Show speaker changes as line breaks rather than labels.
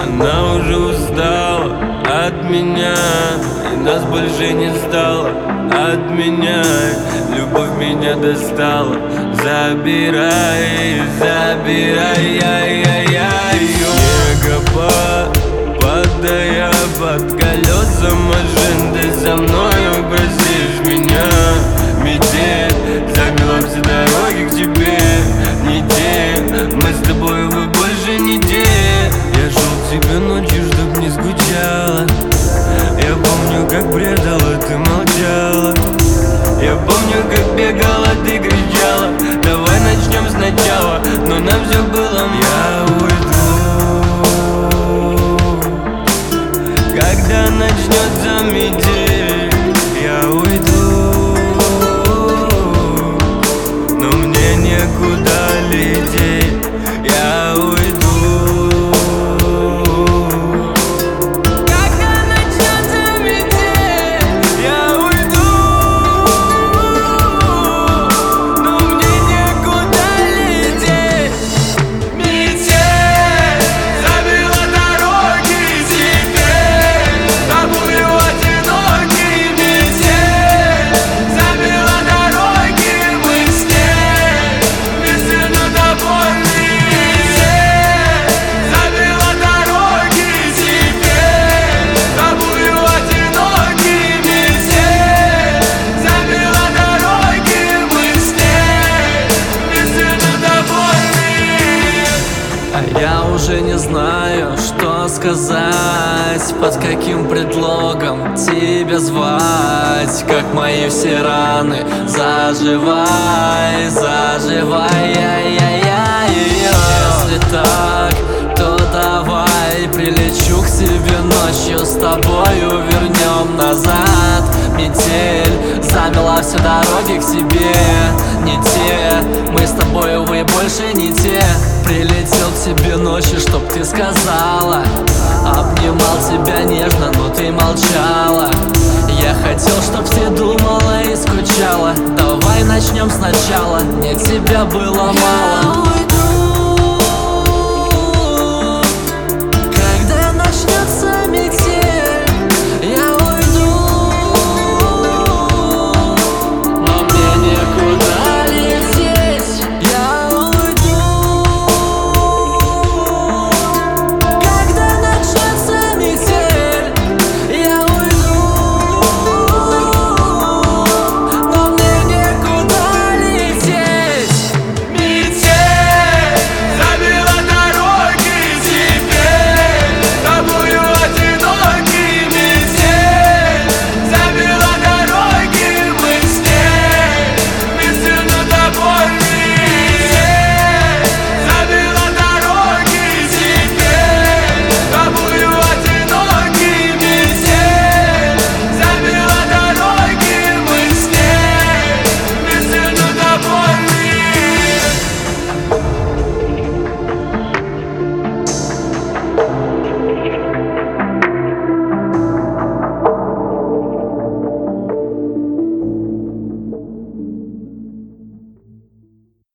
Она уже устала от меня, и нас больше не стало от меня. Любовь меня достала, забирай, забирай, снегопад, падая под колеса машин, ты со мною простишь меня. Метель замела все дороги к тебе, не те, мы с тобой вы больше не те. Я шел к тебе ночью, чтоб не скучала. Я помню, как предала, ты молчала. Я помню, как бегала, ты кричала: давай начнем сначала, но нам все было мало. Я уйду, когда начнется метель. Я уйду, но мне некуда лететь. Я уйду.
Я уже не знаю, что сказать, под каким предлогом тебя звать. Как мои все раны, заживай, заживай. Если так, то давай прилечу к тебе ночью, с тобою вернем назад. Метель замела все дороги к тебе, не те, мы с тобой, увы, больше не те. Прилетел к тебе ночью, чтоб ты сказала, обнимал тебя нежно, но ты молчала. Я хотел, чтоб ты думала и скучала. Давай начнем сначала, мне тебя было мало.